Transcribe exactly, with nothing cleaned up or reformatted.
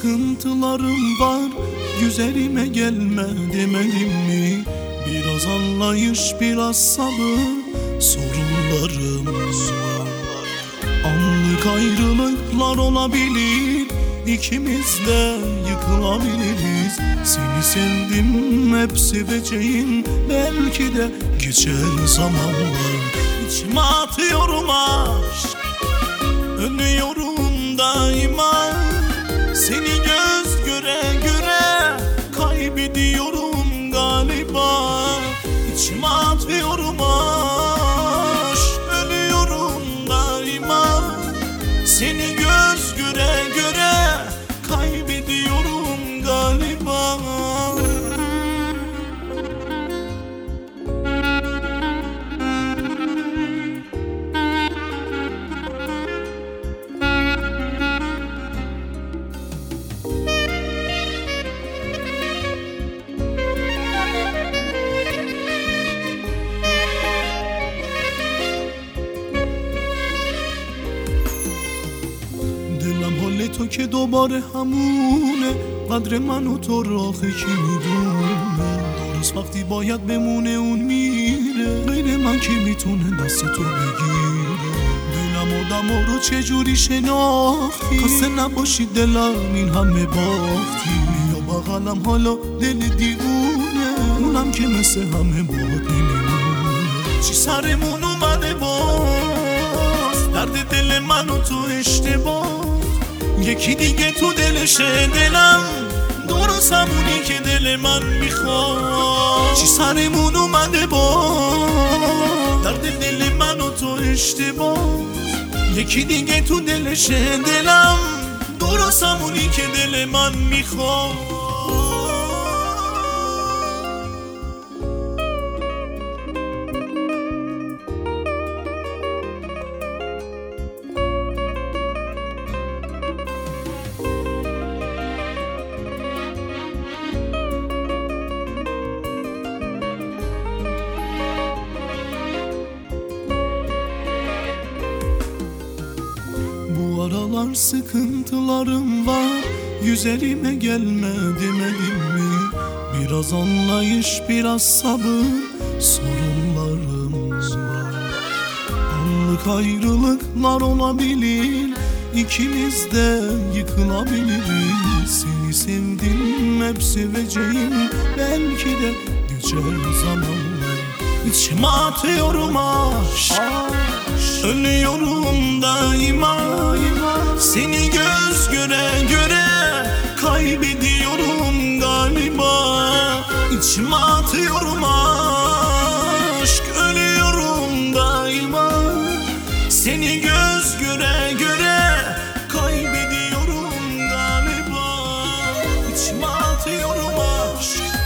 sıkıntılarım var, güzelime gelme demedim mi? Biraz anlayış, biraz sabır, sorunlarımız var. Anlık ayrılıklar olabilir, İkimiz de yıkılabiliriz. Seni sevdim, hep seveceğim. Belki de geçer zamanlar. İçime atıyorum aşk, ölüyorum daima. Seni göz göre göre kaybediyorum galiba. İçime atıyorum aşk, ölüyorum daima. Seni göz göre göre kaybediyorum galiba. دلم حال تو که دوباره همونه، قدر من و تو رو آخه کی میدونه؟ درست وقتی باید بمونه اون میره، غیر من کی میتونه دست تو بگیره؟ دلم آدما رو چجوری شناختی؟ خواسته نباشی دلم این همه باختی. یا بغلم حالا دل دیوونه، اونم که مثل همه باهات نمیمونه. چی سرمون اومده باز، درد دل من و تو اشتباه. یکی دیگه تو دلشه دلم، درست همونی که دل من میخواد. چی سرمون اومده باز، درد دل من و تو اشتباه. یکی دیگه تو دلشه دلم، درست همونی که دل من میخواد. Bu aralar sıkıntılarım var, güzelime gelme demedim mi? Biraz anlayış, biraz sabır, sorunlarımız var. Anlık ayrılıklar olabilir, İkimiz de yıkılabiliriz. Seni sevdim, hep seveceğim. Belki de geçer zamanlar. İçime atıyorum aşk, ölüyorum daima. Seni göz göre göre kaybediyorum galiba. İçime atıyorum aşk, ölüyorum daima. Seni göz göre göre kaybediyorum galiba. İçime atıyorum aşk.